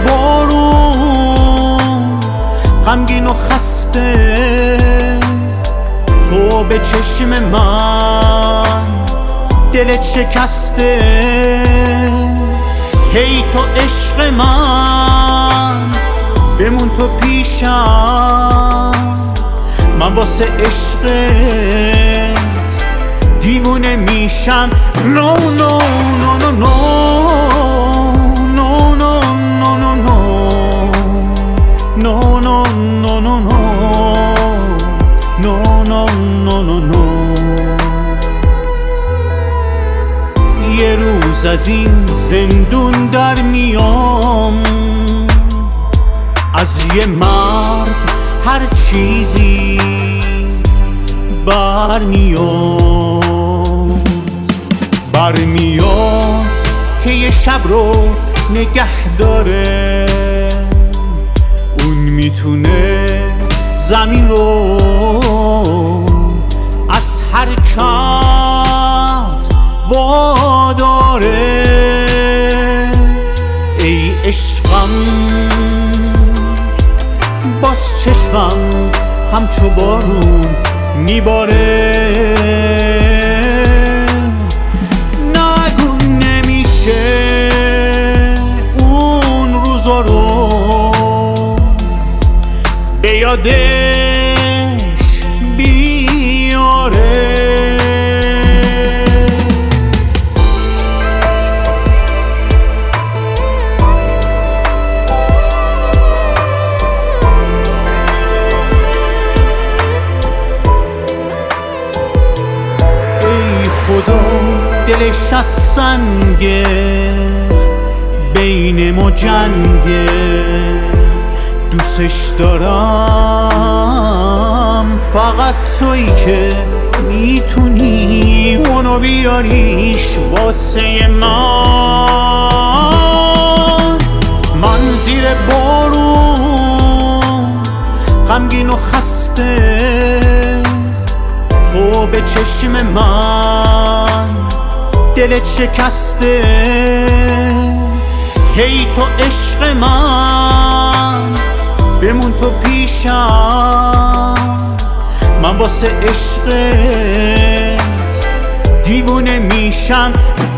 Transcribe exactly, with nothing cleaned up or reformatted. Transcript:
بارون غمگین و خسته، تو به چشم من دلت شکسته. هی تو عشق من بمون تو پیشم، من واسه عشقت دیوونه میشم. نو نو نو نو نو نو نو نو نو نو نو نو نو نو نو نو نو نو. یه روز از این زندون در میام، از یه مرد هر چیزی برمیاد برمیاد که یه شب رو نگه داره. اون میتونه زمین رو از حرکت واداره. ای عشقم باز چشمم همچو بارون میباره. نگو نمیشه اون روزا رو به یادش بیاره. خدا دلش از سنگه، بین ما جنگه. دوستش دارم فقط تویی که میتونی اونو بیاریش واسه من. من زیر بارون غمگین و خسته، تو به چشم من دلت شکسته. هی تو عشق من بمون تو پیشم، من واسه عشقت دیوونه میشم.